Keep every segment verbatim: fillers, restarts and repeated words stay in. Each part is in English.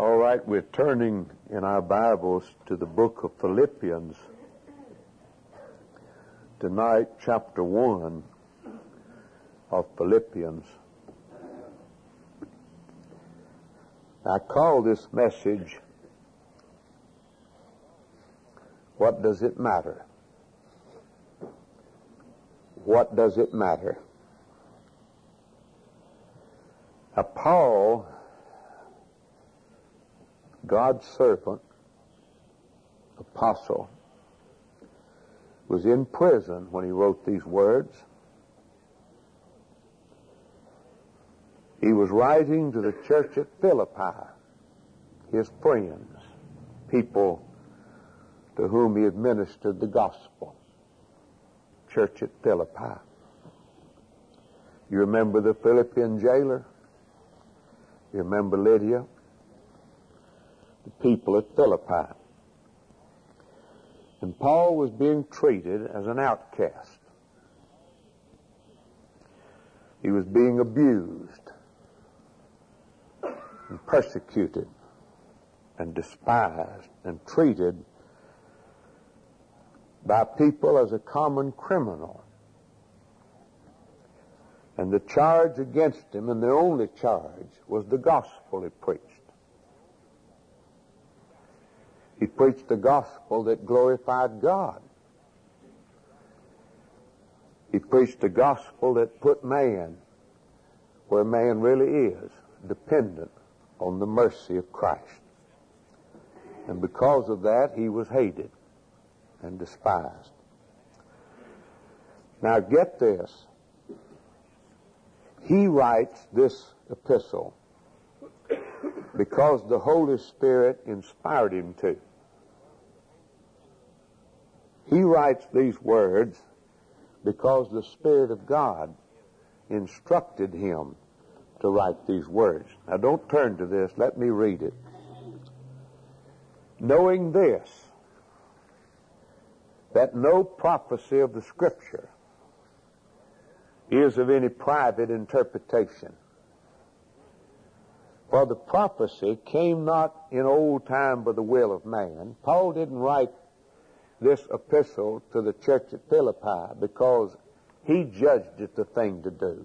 All right, we're turning in our Bibles to the book of Philippians. Tonight, chapter one of Philippians. I call this message, What Does It Matter? What does it matter? Now, Paul, God's servant, apostle, was in prison when he wrote these words. He was writing to the church at Philippi, his friends, people to whom he administered the gospel. Church at Philippi. You remember the Philippian jailer? You remember Lydia? The people at Philippi. And Paul was being treated as an outcast. He was being abused and persecuted and despised and treated by people as a common criminal. And the charge against him, and the only charge, was the gospel he preached. He preached the gospel that glorified God. He preached the gospel that put man where man really is, dependent on the mercy of Christ. And because of that, he was hated and despised. Now get this. He writes this epistle because the Holy Spirit inspired him to. He writes these words because the Spirit of God instructed him to write these words. Now don't turn to this. Let me read it. Knowing this, that no prophecy of the Scripture is of any private interpretation. For the prophecy came not in old time by the will of man. Paul didn't write this epistle to the church at Philippi because he judged it the thing to do,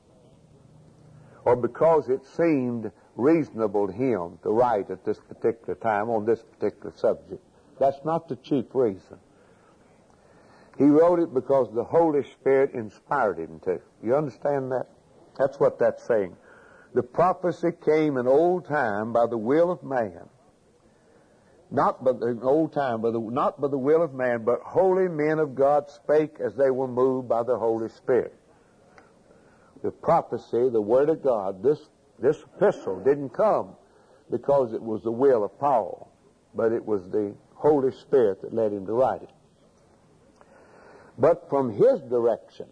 or because it seemed reasonable to him to write at this particular time on this particular subject. That's not the chief reason. He wrote it because the Holy Spirit inspired him to. You understand that? That's what that's saying. The prophecy came in old time by the will of man. Not by the old time, by the, not by the will of man, but holy men of God spake as they were moved by the Holy Spirit. The prophecy, the Word of God, this, this epistle didn't come because it was the will of Paul, but it was the Holy Spirit that led him to write it. But from his direction,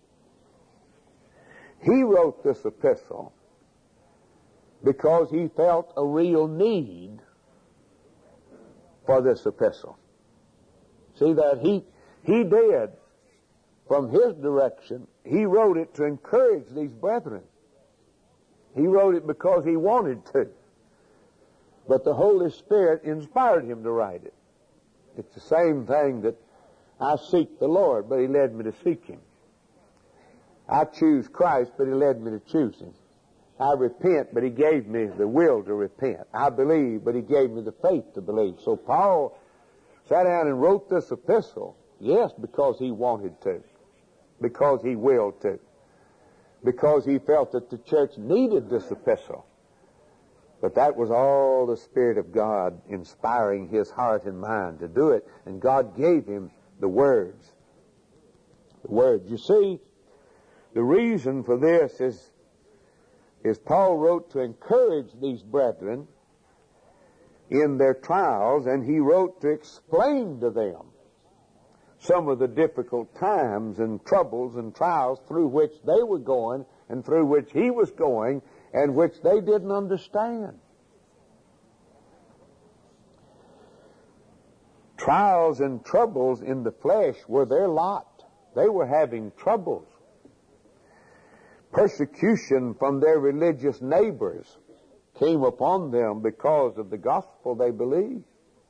he wrote this epistle because he felt a real need for this epistle. See that? He, he did. From his direction, he wrote it to encourage these brethren. He wrote it because he wanted to. But the Holy Spirit inspired him to write it. It's the same thing that I seek the Lord, but he led me to seek him. I choose Christ, but he led me to choose him. I repent, but he gave me the will to repent. I believe, but he gave me the faith to believe. So Paul sat down and wrote this epistle, yes, because he wanted to, because he willed to, because he felt that the church needed this epistle. But that was all the Spirit of God inspiring his heart and mind to do it, and God gave him the words. The words. You see, the reason for this is, is Paul wrote to encourage these brethren in their trials, and he wrote to explain to them some of the difficult times and troubles and trials through which they were going and through which he was going and which they didn't understand. Trials and troubles in the flesh were their lot. They were having troubles. Persecution from their religious neighbors came upon them because of the gospel they believed.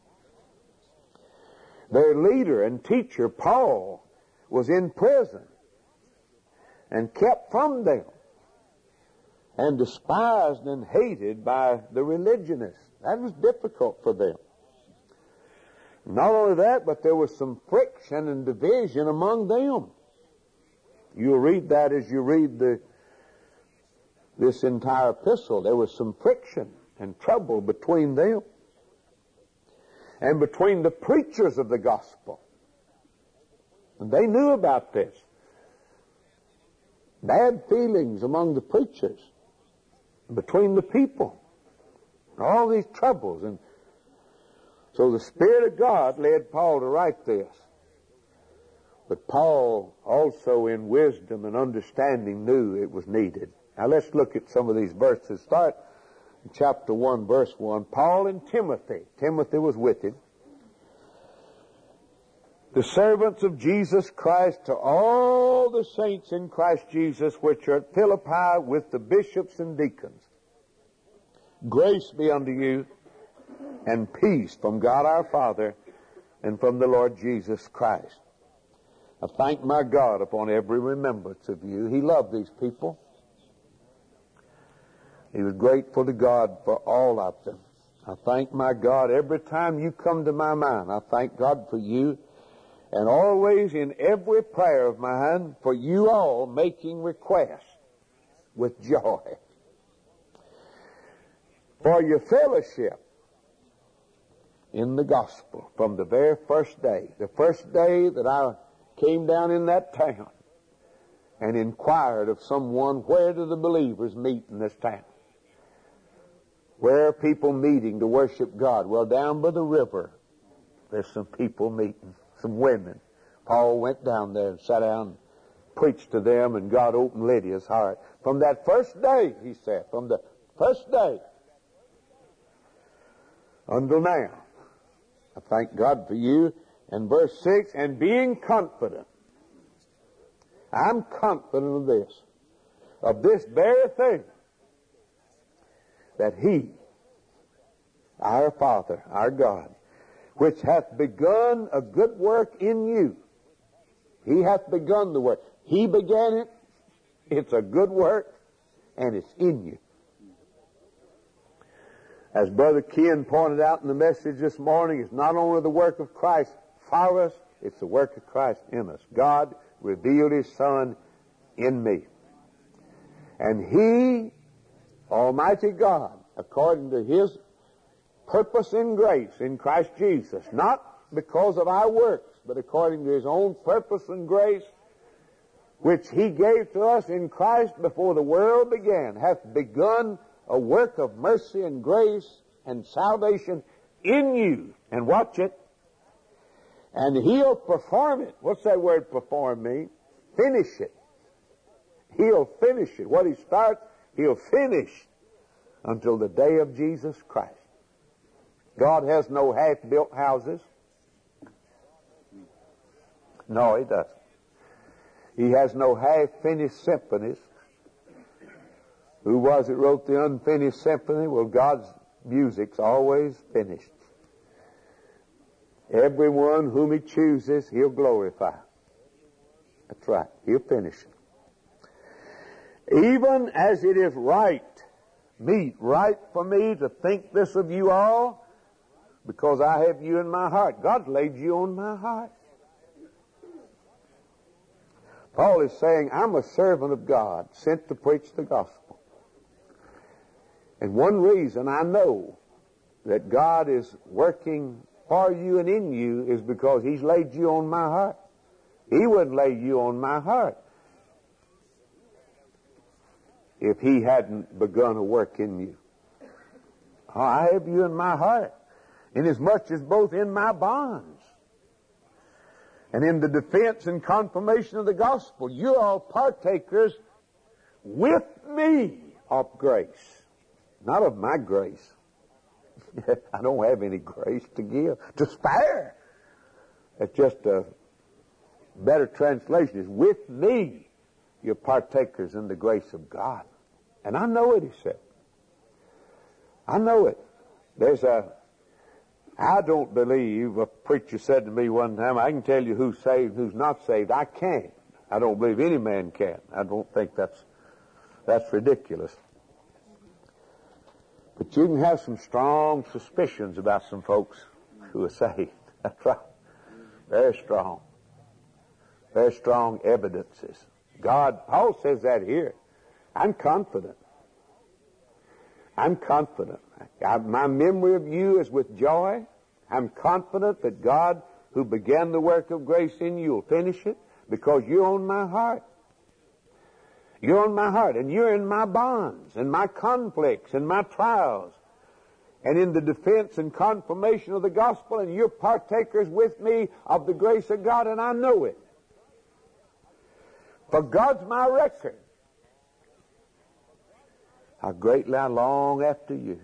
Their leader and teacher, Paul, was in prison and kept from them and despised and hated by the religionists. That was difficult for them. Not only that, but there was some friction and division among them. You'll read that as you read the this entire epistle. There was some friction and trouble between them and between the preachers of the gospel. And they knew about this. Bad feelings among the preachers, between the people. All these troubles. And so the Spirit of God led Paul to write this. But Paul also in wisdom and understanding knew it was needed. Now let's look at some of these verses. Start in chapter one, verse one. Paul and Timothy. Timothy was with him. The servants of Jesus Christ to all the saints in Christ Jesus which are at Philippi with the bishops and deacons. Grace be unto you and peace from God our Father and from the Lord Jesus Christ. I thank my God upon every remembrance of you. He loved these people. He was grateful to God for all of them. I thank my God every time you come to my mind. I thank God for you, and always in every prayer of mine for you all making requests with joy for your fellowship in the gospel from the very first day. The first day that I came down in that town and inquired of someone, where do the believers meet in this town? Where are people meeting to worship God? Well, down by the river, there's some people meeting, some women. Paul went down there and sat down, preached to them, and God opened Lydia's heart. From that first day, he said, from the first day until now, I thank God for you. And verse six, and being confident, I'm confident of this, of this very thing, that He, our Father, our God, which hath begun a good work in you. He hath begun the work. He began it. It's a good work, and it's in you. As Brother Ken pointed out in the message this morning, it's not only the work of Christ for us, it's the work of Christ in us. God revealed His Son in me. And He, Almighty God, according to His purpose and grace in Christ Jesus, not because of our works, but according to His own purpose and grace, which He gave to us in Christ before the world began, hath begun a work of mercy and grace and salvation in you. And watch it. And He'll perform it. What's that word perform mean? Finish it. He'll finish it. What He starts, He'll finish until the day of Jesus Christ. God has no half-built houses. No, He doesn't. He has no half-finished symphonies. Who was it wrote the unfinished symphony? Well, God's music's always finished. Everyone whom He chooses, He'll glorify. That's right. He'll finish it. Even as it is right, meet, right for me to think this of you all, because I have you in my heart. God laid you on my heart. Paul is saying, I'm a servant of God, sent to preach the gospel. And one reason I know that God is working for you and in you is because He's laid you on my heart. He wouldn't lay you on my heart if He hadn't begun a work in you. I have you in my heart, inasmuch as both in my bonds and in the defense and confirmation of the gospel, you're all partakers with me of grace. Not of my grace. I don't have any grace to give, to spare. It's just a better translation is, with me you're partakers in the grace of God. And I know it, he said. I know it. There's a, I don't believe, a preacher said to me one time, I can tell you who's saved and who's not saved. I can't. I don't believe any man can. I don't think that's, that's ridiculous. But you can have some strong suspicions about some folks who are saved. That's right. Very strong. Very strong evidences. God, Paul says that here. I'm confident. I'm confident. I, my memory of you is with joy. I'm confident that God, who began the work of grace in you, will finish it because you're on my heart. You're on my heart, and you're in my bonds, and my conflicts, and my trials, and in the defense and confirmation of the gospel, and you're partakers with me of the grace of God, and I know it. For God's my record. How greatly I long after you.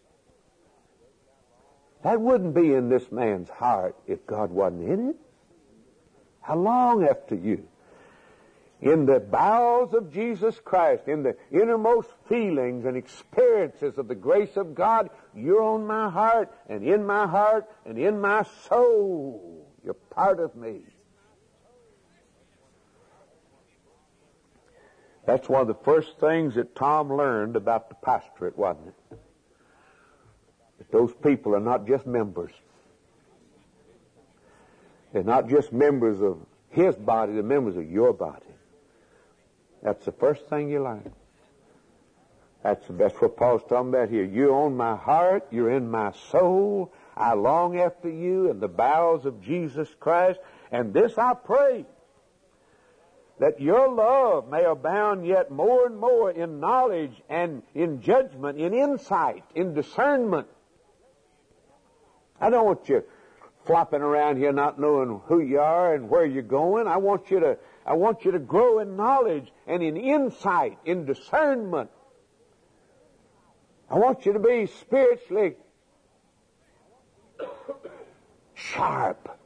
That wouldn't be in this man's heart if God wasn't in it. How long after you? In the bowels of Jesus Christ, in the innermost feelings and experiences of the grace of God, you're on my heart, and in my heart, and in my soul. You're part of me. That's one of the first things that Tom learned about the pastorate, wasn't it? That those people are not just members. They're not just members of his body, they're members of your body. That's the first thing you learn. That's, that's what Paul's talking about here. You're on my heart, you're in my soul. I long after you in the bowels of Jesus Christ. And this I pray, that your love may abound yet more and more in knowledge and in judgment, in insight, in discernment. I don't want you flopping around here not knowing who you are and where you're going. I want you to, I want you to grow in knowledge and in insight, in discernment. I want you to be spiritually sharp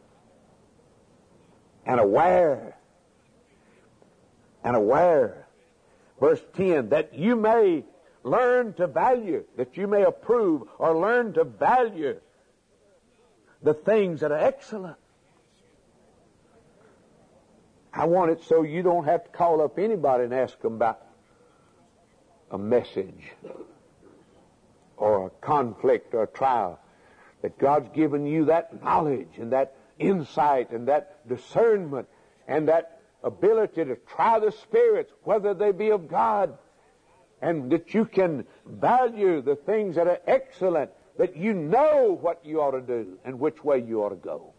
and aware. And aware. Verse ten, that you may learn to value, that you may approve or learn to value the things that are excellent. I want it so you don't have to call up anybody and ask them about a message or a conflict or a trial. That God's given you that knowledge and that insight and that discernment and that ability to try the spirits, whether they be of God, and that you can value the things that are excellent, that you know what you ought to do and which way you ought to go.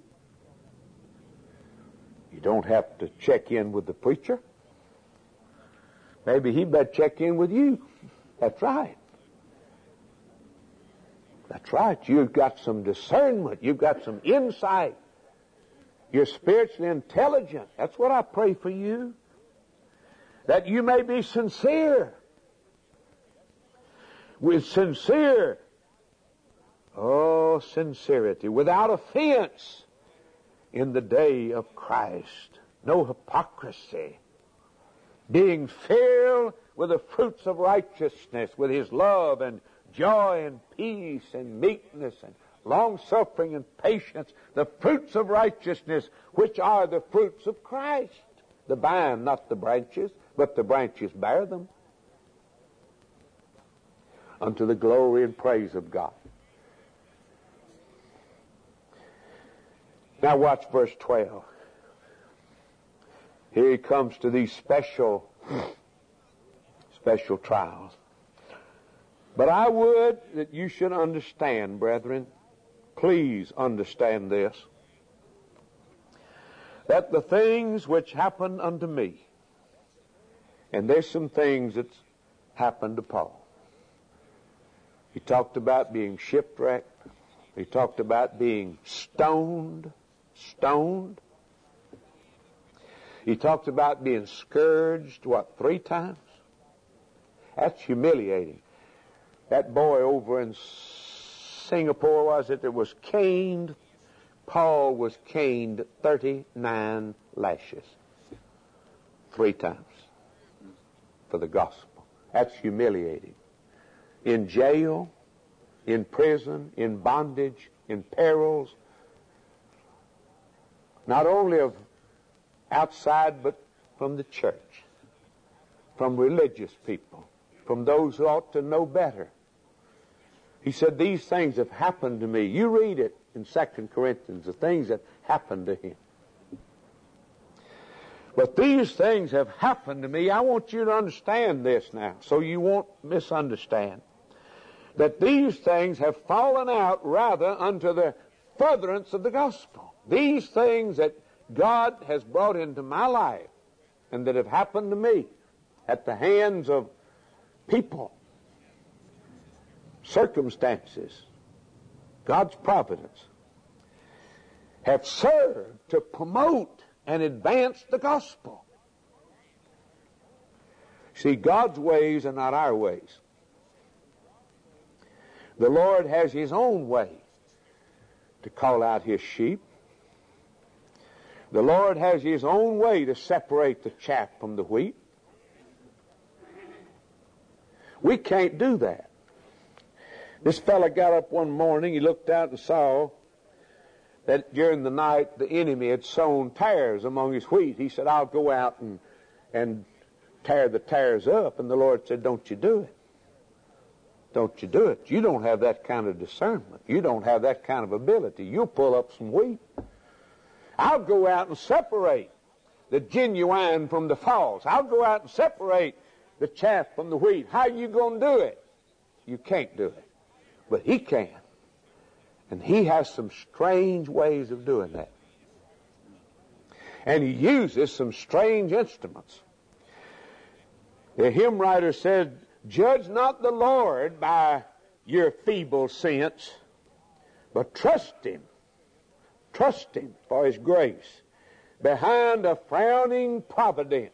You don't have to check in with the preacher. Maybe he better check in with you. That's right. That's right. You've got some discernment. You've got some insight. You're spiritually intelligent. That's what I pray for you. That you may be sincere. With sincere, oh, sincerity, without offense in the day of Christ. No hypocrisy. Being filled with the fruits of righteousness, with His love and joy and peace and meekness and long-suffering and patience, the fruits of righteousness, which are the fruits of Christ. The vine, not the branches, but the branches bear them. Unto the glory and praise of God. Now watch verse twelve. Here he comes to these special, special trials. But I would that you should understand, brethren, please understand this, that the things which happened unto me, and there's some things that's happened to Paul. He talked about being shipwrecked. He talked about being stoned, stoned. He talked about being scourged, what, three times? That's humiliating. That boy over in Singapore, was it, that was caned? Paul was caned thirty-nine lashes. Three times. For the gospel. That's humiliating. In jail, in prison, in bondage, in perils, not only of outside, but from the church, from religious people, from those who ought to know better. He said, these things have happened to me. You read it in Second Corinthians, the things that happened to him. But these things have happened to me. I want you to understand this now, so you won't misunderstand. That these things have fallen out rather unto the furtherance of the gospel. These things that God has brought into my life and that have happened to me at the hands of people, circumstances, God's providence, have served to promote and advance the gospel. See, God's ways are not our ways. The Lord has His own way to call out His sheep. The Lord has His own way to separate the chaff from the wheat. We can't do that. This fella got up one morning, he looked out and saw that during the night the enemy had sown tares among his wheat. He said, I'll go out and, and tear the tares up. And the Lord said, don't you do it. Don't you do it. You don't have that kind of discernment. You don't have that kind of ability. You'll pull up some wheat. I'll go out and separate the genuine from the false. I'll go out and separate the chaff from the wheat. How are you going to do it? You can't do it. But He can. And He has some strange ways of doing that. And He uses some strange instruments. The hymn writer said, judge not the Lord by your feeble sense, but trust Him. Trust Him for His grace behind a frowning providence.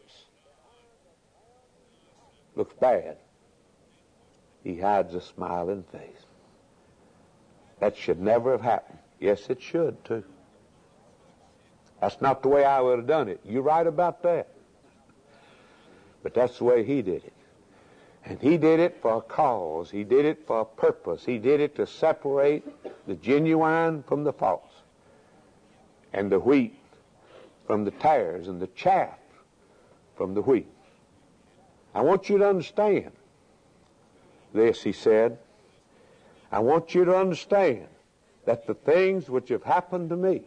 Looks bad. He hides a smiling face. That should never have happened. Yes, it should, too. That's not the way I would have done it. You're right about that. But that's the way He did it. And He did it for a cause. He did it for a purpose. He did it to separate the genuine from the false, and the wheat from the tares, and the chaff from the wheat. I want you to understand this, he said. I want you to understand that the things which have happened to me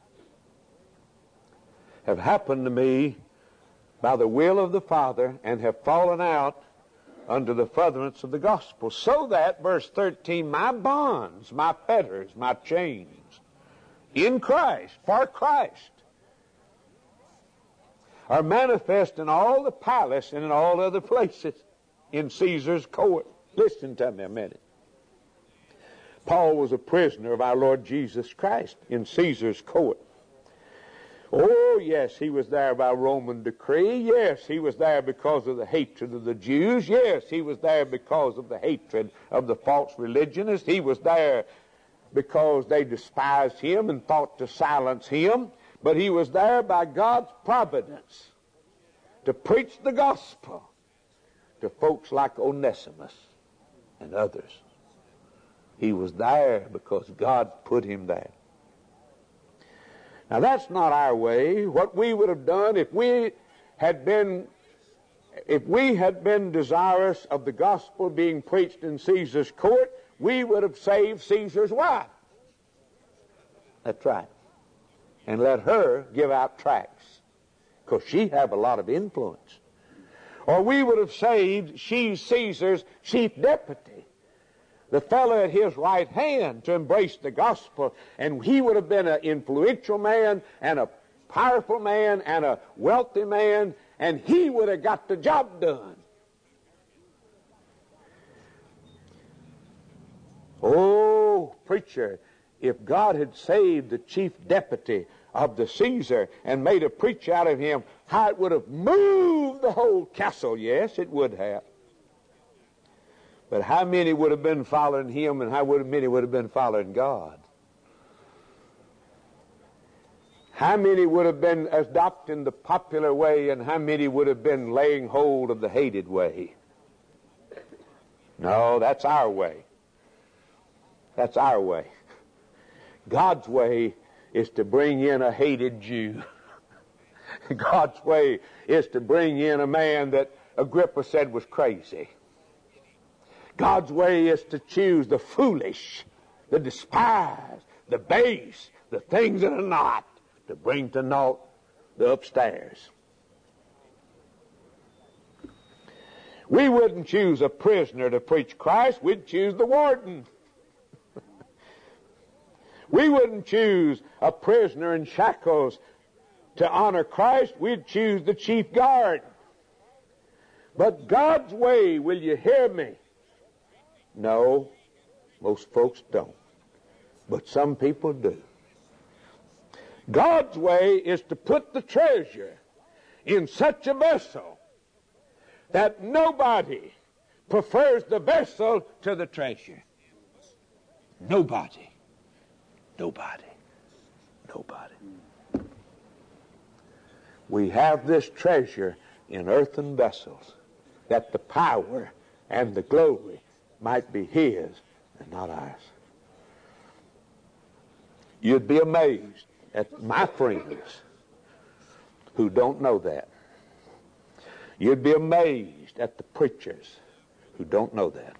have happened to me by the will of the Father and have fallen out under the furtherance of the gospel, so that, verse thirteen, my bonds, my fetters, my chains, in Christ, for Christ, are manifest in all the palace and in all other places, in Caesar's court. Listen to me a minute. Paul was a prisoner of our Lord Jesus Christ in Caesar's court. Oh, yes, he was there by Roman decree. Yes, he was there because of the hatred of the Jews. Yes, he was there because of the hatred of the false religionists. He was there because they despised him and thought to silence him. But he was there by God's providence to preach the gospel to folks like Onesimus and others. He was there because God put him there. Now, that's not our way. What we would have done if we had been if we had been desirous of the gospel being preached in Caesar's court, we would have saved Caesar's wife. That's right. And let her give out tracts, because she have a lot of influence. Or we would have saved she's Caesar's chief deputy, the fellow at his right hand, to embrace the gospel, and he would have been an influential man and a powerful man and a wealthy man, and he would have got the job done. Oh, preacher, if God had saved the chief deputy of the Caesar and made a preacher out of him, how it would have moved the whole castle. Yes, it would have. But how many would have been following him, and how many would have been following God? How many would have been adopting the popular way, and how many would have been laying hold of the hated way? No, that's our way. That's our way. God's way is to bring in a hated Jew. God's way is to bring in a man that Agrippa said was crazy. God's way is to choose the foolish, the despised, the base, the things that are not, to bring to naught the upstairs. We wouldn't choose a prisoner to preach Christ. We'd choose the warden. We wouldn't choose a prisoner in shackles to honor Christ. We'd choose the chief guard. But God's way, will you hear me? No, most folks don't. But some people do. God's way is to put the treasure in such a vessel that nobody prefers the vessel to the treasure. Nobody. Nobody. Nobody. We have this treasure in earthen vessels, that the power and the glory might be His and not ours. You'd be amazed at my friends who don't know that. You'd be amazed at the preachers who don't know that.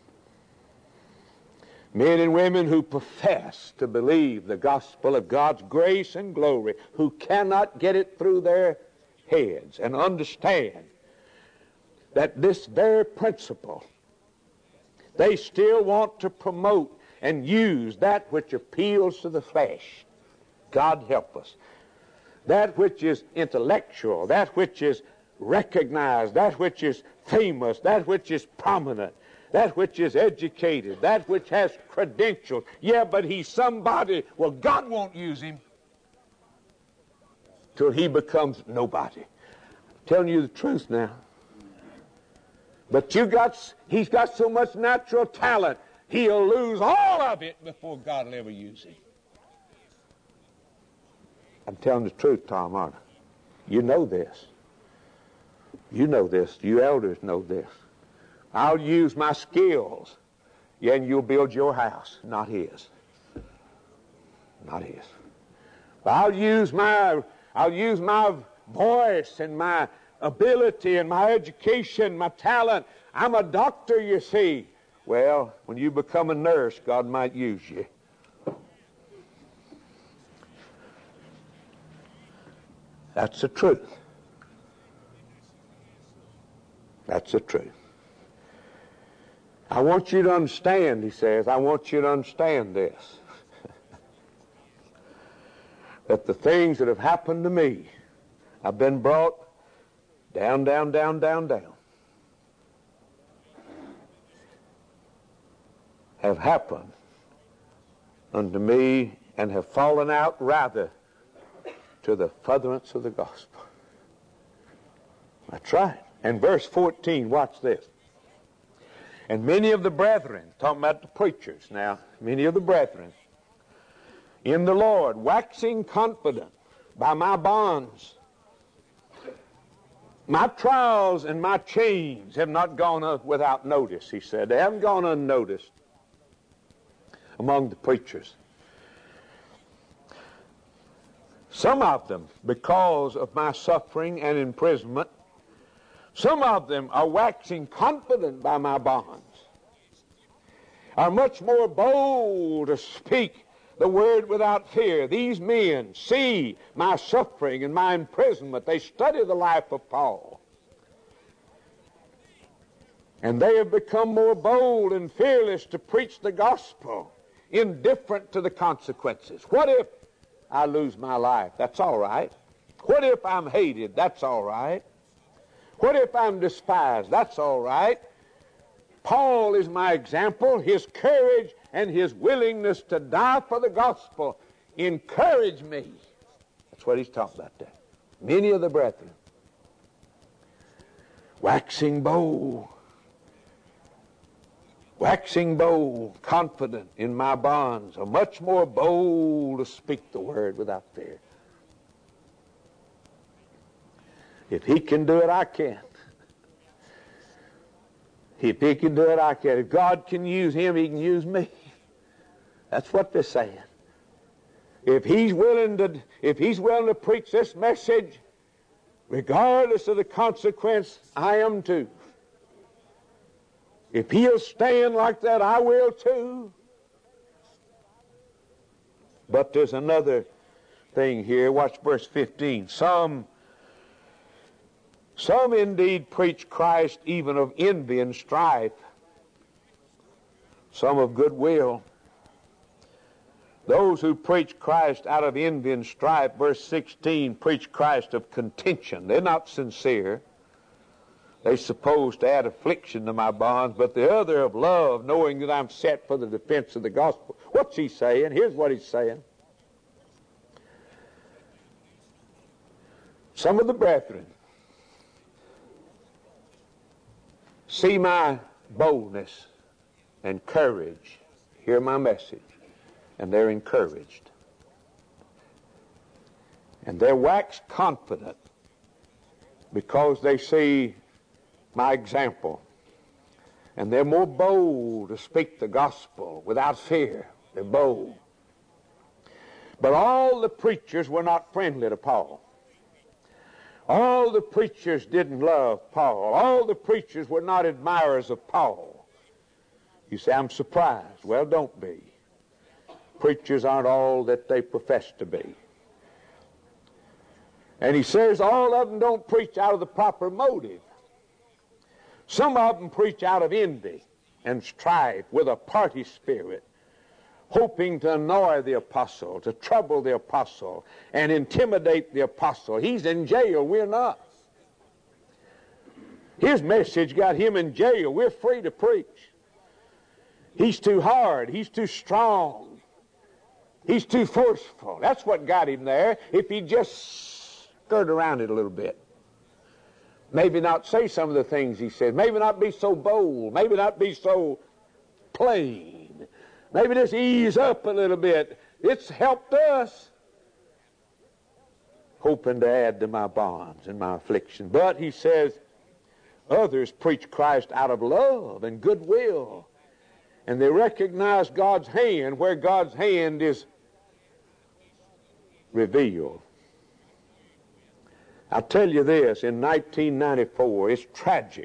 Men and women who profess to believe the gospel of God's grace and glory, who cannot get it through their heads and understand that this very principle, they still want to promote and use that which appeals to the flesh. God help us. That which is intellectual, that which is recognized, that which is famous, that which is prominent, that which is educated, that which has credentials. Yeah, but he's somebody. Well, God won't use him till he becomes nobody. I'm telling you the truth now. But you got, he's got so much natural talent, he'll lose all of it before God will ever use him. I'm telling the truth, Tom, aren't I? You know this. You know this. You elders know this. I'll use my skills, yeah, and you'll build your house, not his. Not his. But I'll use my, I'll use my voice and my ability and my education, my talent. I'm a doctor, you see. Well, when you become a nurse, God might use you. That's the truth. That's the truth. I want you to understand, he says, I want you to understand this. That the things that have happened to me, I've been brought down, down, down, down, down, have happened unto me and have fallen out rather to the furtherance of the gospel. That's right. And verse fourteen, watch this. And many of the brethren, talking about the preachers now, many of the brethren in the Lord, waxing confident by my bonds, my trials and my chains have not gone without notice, he said. They haven't gone unnoticed among the preachers. Some of them, because of my suffering and imprisonment, some of them are waxing confident by my bonds, are much more bold to speak the word without fear. These men see my suffering and my imprisonment. They study the life of Paul. And they have become more bold and fearless to preach the gospel, indifferent to the consequences. What if I lose my life? That's all right. What if I'm hated? That's all right. What if I'm despised? That's all right. Paul is my example. His courage and his willingness to die for the gospel encourage me. That's what he's talking about there. Many of the brethren, waxing bold, waxing bold, confident in my bonds, are much more bold to speak the word without fear. If he can do it, I can. If he can do it, I can. If God can use him, he can use me. That's what they're saying. If he's willing to, if he's willing to preach this message, regardless of the consequence, I am too. If he'll stand like that, I will too. But there's another thing here. Watch verse fifteen. Some, some indeed preach Christ even of envy and strife, some of goodwill. Those who preach Christ out of envy and strife, verse sixteen, preach Christ of contention. They're not sincere. They're supposed to add affliction to my bonds, but the other of love, knowing that I'm set for the defense of the gospel. What's he saying? Here's what he's saying. Some of the brethren see my boldness and courage, hear my message, and they're encouraged. And they're waxed confident because they see my example. And they're more bold to speak the gospel without fear. They're bold. But all the preachers were not friendly to Paul. All the preachers didn't love Paul. All the preachers were not admirers of Paul. You say, I'm surprised. Well, don't be. Preachers aren't all that they profess to be. And he says all of them don't preach out of the proper motive. Some of them preach out of envy and strife with a party spirit, hoping to annoy the apostle, to trouble the apostle, and intimidate the apostle. He's in jail, we're not. His message got him in jail. We're free to preach. He's too hard. He's too strong. He's too forceful. That's what got him there. If he just skirt around it a little bit. Maybe not say some of the things he said. Maybe not be so bold. Maybe not be so plain. Maybe just ease up a little bit. It's helped us. Hoping to add to my bonds and my affliction. But he says, others preach Christ out of love and goodwill. And they recognize God's hand where God's hand is revealed. I'll tell you this, in nineteen ninety-four, it's tragic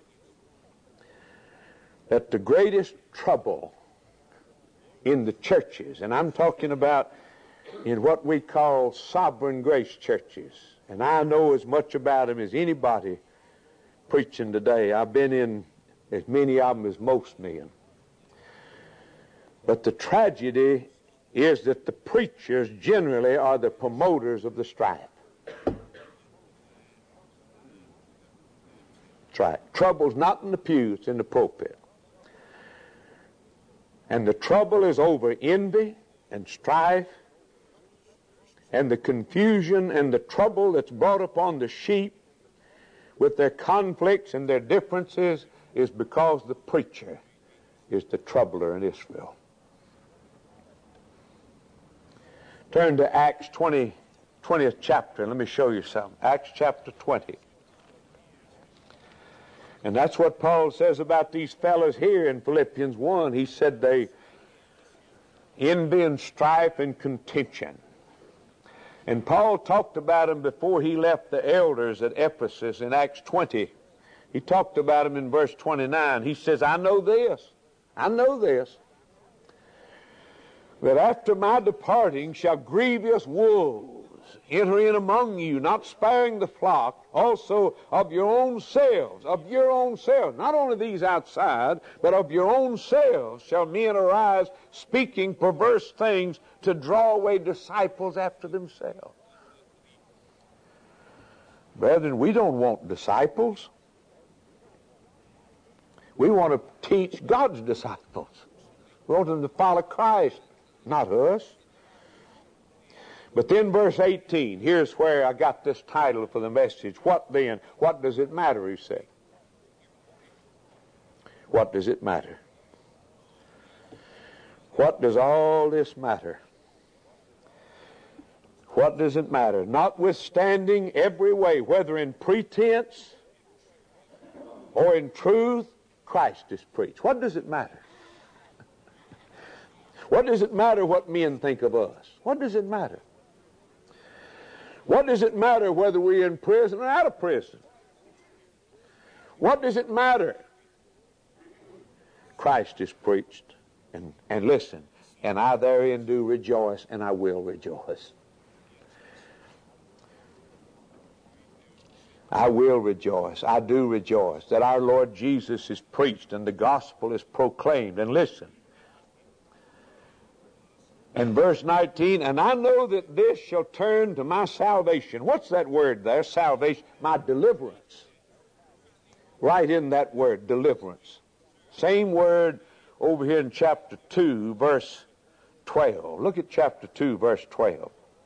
that the greatest trouble in the churches, and I'm talking about in what we call sovereign grace churches, and I know as much about them as anybody preaching today. I've been in as many of them as most men. But the tragedy is that the preachers generally are the promoters of the strife. That's right. Trouble's not in the pew, it's in the pulpit. And the trouble is over envy and strife and the confusion and the trouble that's brought upon the sheep with their conflicts and their differences is because the preacher is the troubler in Israel. Turn to Acts twenty, twentieth chapter. Let me show you something. Acts chapter twenty. And that's what Paul says about these fellows here in Philippians one. He said they envy and strife and contention. And Paul talked about them before he left the elders at Ephesus in Acts twenty. He talked about them in verse twenty-nine. He says, I know this. I know this. That after my departing shall grievous wolves enter in among you, not sparing the flock, also of your own selves, of your own selves, not only these outside, but of your own selves shall men arise, speaking perverse things to draw away disciples after themselves. Brethren, we don't want disciples. We want to teach God's disciples. We want them to follow Christ, not us. But then verse eighteen, here's where I got this title for the message. What then? What does it matter, he said. What does it matter? What does all this matter? What does it matter? Notwithstanding every way, whether in pretense or in truth, Christ is preached. What does it matter? What does it matter what men think of us? What does it matter? What does it matter whether we're in prison or out of prison? What does it matter? Christ is preached. And, and listen, and I therein do rejoice, and I will rejoice. I will rejoice. I do rejoice that our Lord Jesus is preached and the gospel is proclaimed. And listen, in verse nineteen, and I know that this shall turn to my salvation. What's that word there? Salvation. My deliverance. Right in that word, deliverance. Same word over here in chapter two, verse twelve. Look at chapter two, verse twelve.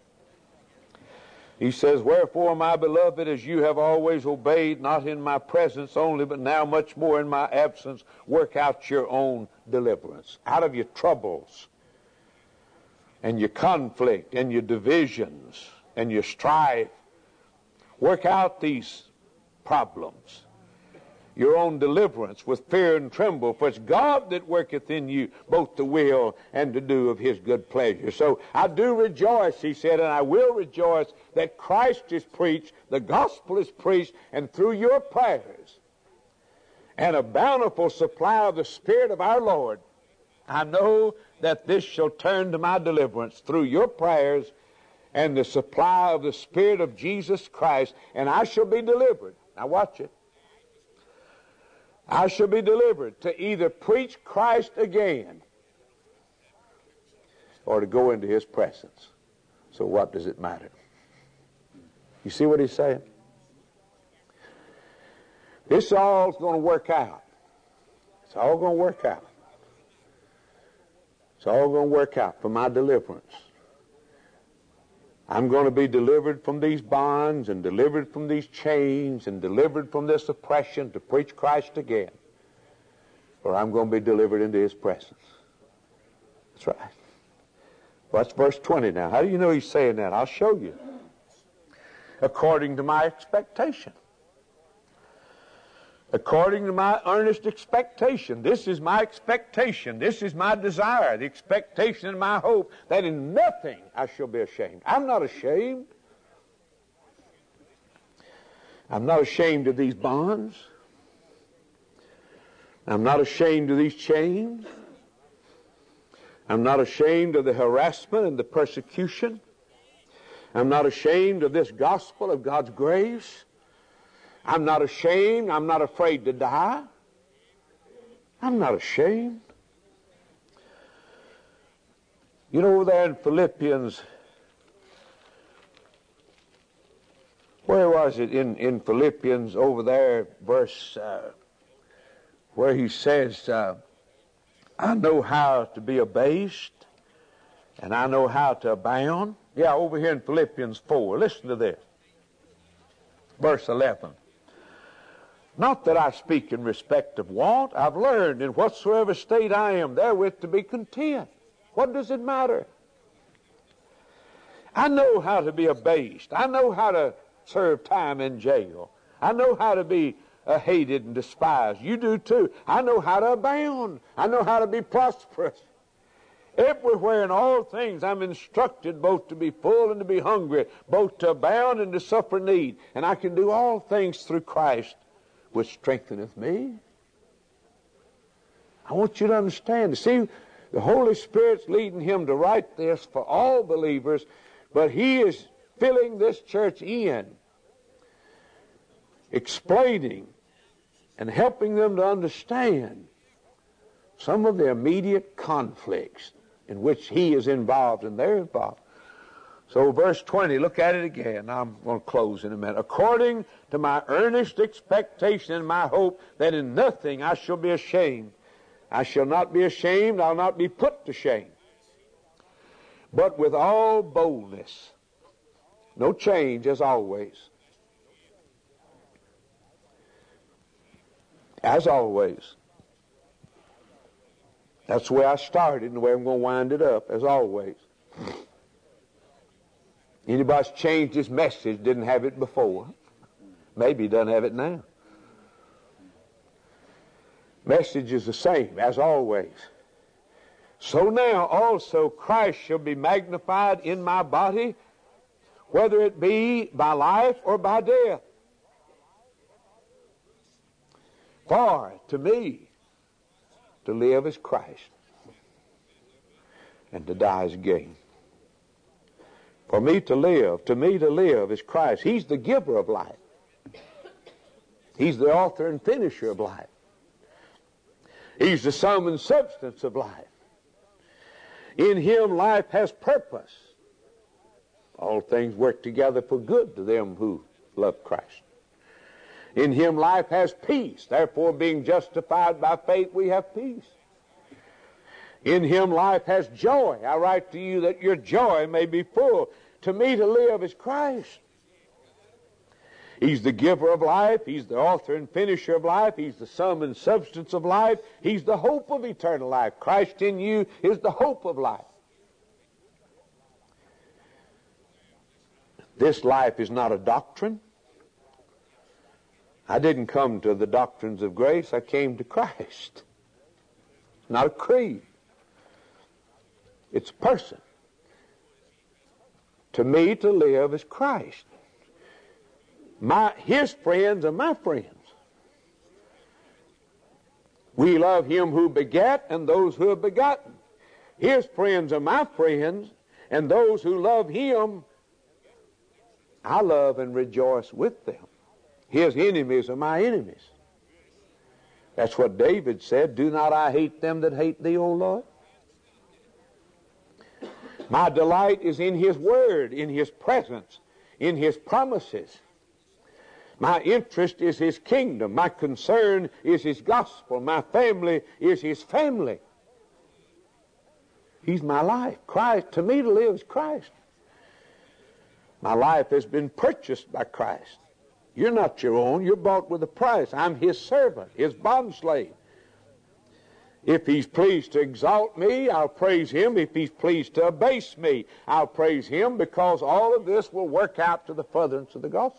He says, wherefore, my beloved, as you have always obeyed, not in my presence only, but now much more in my absence, work out your own deliverance. Out of your troubles and your conflict and your divisions and your strife, work out these problems. Your own deliverance with fear and tremble, for it's God that worketh in you both to will and to do of his good pleasure. So I do rejoice, he said, and I will rejoice that Christ is preached, the gospel is preached, and through your prayers and a bountiful supply of the Spirit of our Lord, I know that this shall turn to my deliverance through your prayers and the supply of the Spirit of Jesus Christ, and I shall be delivered. Now watch it. I shall be delivered to either preach Christ again or to go into his presence. So what does it matter? You see what he's saying? This all's going to work out. It's all going to work out. It's all going to work out for my deliverance. I'm going to be delivered from these bonds and delivered from these chains and delivered from this oppression to preach Christ again. Or I'm going to be delivered into his presence. That's right. Well, that's verse twenty now. How do you know he's saying that? I'll show you. According to my expectation. According to my earnest expectation. This is my expectation. This is my desire. The expectation and my hope that in nothing I shall be ashamed. I'm not ashamed. I'm not ashamed of these bonds. I'm not ashamed of these chains. I'm not ashamed of the harassment and the persecution. I'm not ashamed of this gospel of God's grace. I'm not ashamed. I'm not afraid to die. I'm not ashamed. You know, over there in Philippians, where was it? In, in Philippians over there, verse, uh, where he says, uh, I know how to be abased, and I know how to abound. Yeah, over here in Philippians four. Listen to this. Verse eleven. Not that I speak in respect of want. I've learned in whatsoever state I am therewith to be content. What does it matter? I know how to be abased. I know how to serve time in jail. I know how to be uh, hated and despised. You do too. I know how to abound. I know how to be prosperous. Everywhere in all things I'm instructed both to be full and to be hungry, both to abound and to suffer need. And I can do all things through Christ, which strengtheneth me. I want you to understand. See, the Holy Spirit's leading him to write this for all believers, but he is filling this church in, explaining and helping them to understand some of the immediate conflicts in which he is involved and they're involved. So verse twenty, look at it again. I'm going to close in a minute. According to my earnest expectation and my hope that in nothing I shall be ashamed. I shall not be ashamed. I'll not be put to shame. But with all boldness. No change as always. As always. That's the way I started and the way I'm going to wind it up, as always. Anybody's changed his message, didn't have it before. Maybe he doesn't have it now. Message is the same, as always. So now also Christ shall be magnified in my body, whether it be by life or by death. For to me, to live is Christ, and to die is gain. For me to live, to me to live is Christ. He's the giver of life. He's the author and finisher of life. He's the sum and substance of life. In Him life has purpose. All things work together for good to them who love Christ. In Him life has peace. Therefore, being justified by faith, we have peace. In Him life has joy. I write to you that your joy may be full. To me to live is Christ. He's the giver of life. He's the author and finisher of life. He's the sum and substance of life. He's the hope of eternal life. Christ in you is the hope of life. This life is not a doctrine. I didn't come to the doctrines of grace. I came to Christ. It's not a creed. It's a person. To me to live is Christ. My, His friends are my friends. We love Him who begat and those who are begotten. His friends are my friends, and those who love Him, I love and rejoice with them. His enemies are my enemies. That's what David said, do not I hate them that hate thee, O Lord? My delight is in His word, in His presence, in His promises. My interest is His kingdom. My concern is His gospel. My family is His family. He's my life. Christ, to me to live is Christ. My life has been purchased by Christ. You're not your own. You're bought with a price. I'm His servant, His bondslave. If He's pleased to exalt me, I'll praise Him. If He's pleased to abase me, I'll praise Him, because all of this will work out to the furtherance of the gospel.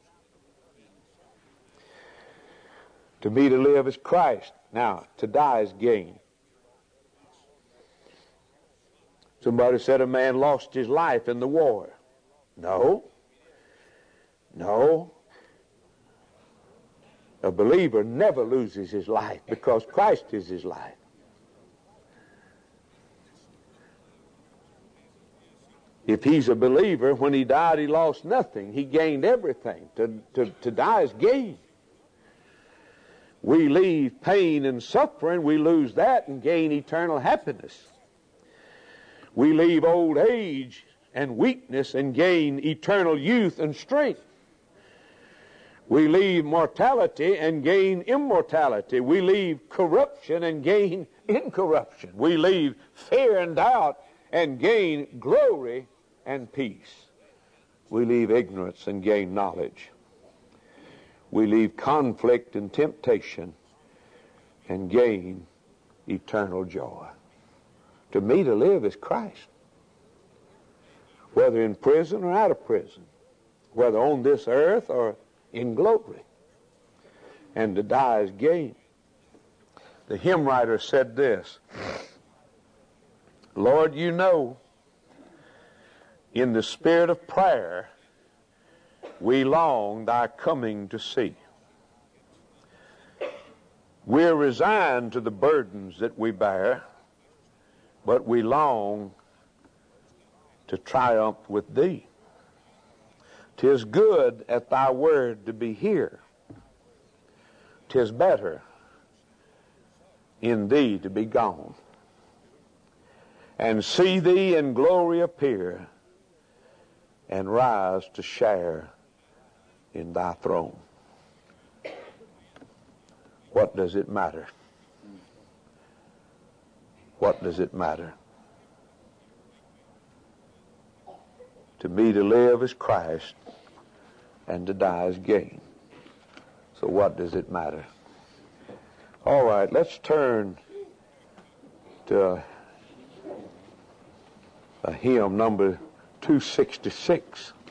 To me to live is Christ. Now, to die is gain. Somebody said a man lost his life in the war. No. No. A believer never loses his life, because Christ is his life. If he's a believer, when he died, he lost nothing. He gained everything. To, to, to die is gain. We leave pain and suffering, we lose that and gain eternal happiness. We leave old age and weakness and gain eternal youth and strength. We leave mortality and gain immortality. We leave corruption and gain incorruption. We leave fear and doubt and gain glory and peace. We leave ignorance and gain knowledge. We leave conflict and temptation and gain eternal joy. To me to live is Christ. Whether in prison or out of prison. Whether on this earth or in glory. And to die is gain. The hymn writer said this, Lord, you know, in the spirit of prayer, we long thy coming to see. We're resigned to the burdens that we bear, but we long to triumph with thee. 'Tis good at thy word to be here. 'Tis better in thee to be gone, and see thee in glory appear, and rise to share in thy throne. What does it matter? What does it matter? To me to live is Christ, and to die is gain. So what does it matter? All right, let's turn to a, a hymn number two sixty-six.